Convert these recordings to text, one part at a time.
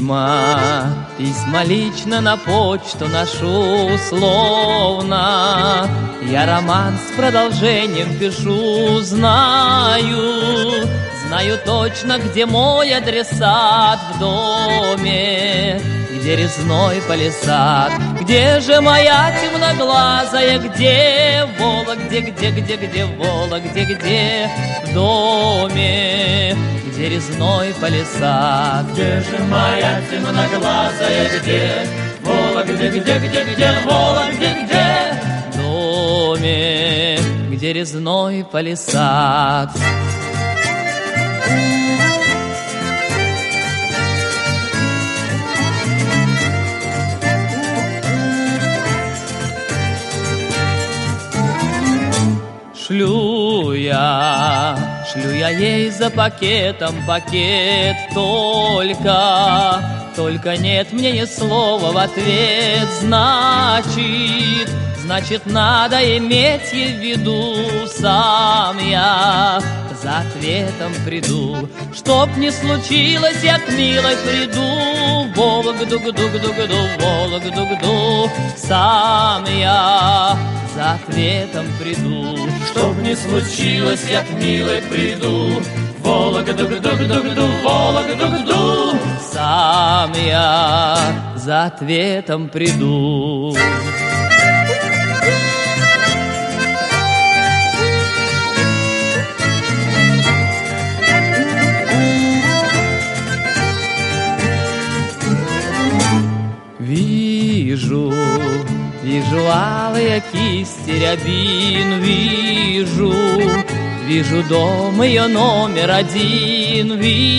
Письма лично на почту ношу условно. Я роман с продолжением пишу, знаю точно, где мой адресат в доме, где резной палисад. Где же моя темноглазая, где Вола, где Вола, где в доме, где резной палисад. Где же моя темноглазая, где Вола, где Вола, где в доме, где резной палисад. Шлю я ей за пакетом пакет, только нет мне ни слова в ответ. Значит, надо иметь в виду, сам я за ответом приду. Чтоб не случилось, я к милой приду, Вологду-гду-гду-гду, Вологду-гду, сам я за ответом приду. Чтоб не случилось, я к милой приду, Вологду-гду-гду-гду, Вологду-гду, сам я за ответом приду. Вижу алые кисти рябин, вижу дом ее номер один,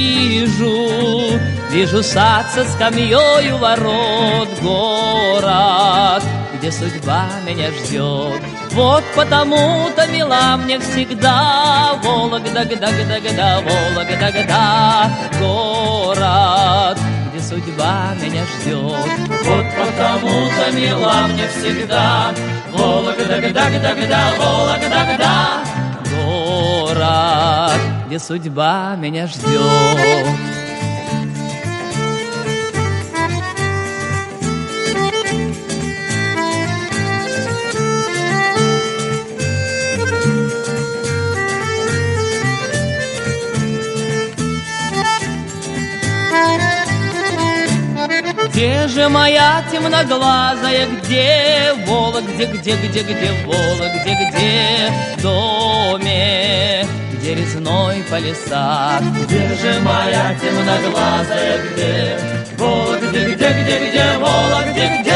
вижу сад со скамьей у ворот, город, где судьба меня ждет. Вот потому-то мила мне всегда Вологда-гда-гда-гда, Вологда-гда, город, где судьба меня ждет. Вот потому-то мила мне всегда Вологда-гда-гда-гда, Вологда-гда, город, где судьба меня ждет. Где же моя темноглазая, где Вола, где Вола, где в доме, где резной палисад. Где же моя темноглазая, где Вола, где Вола, где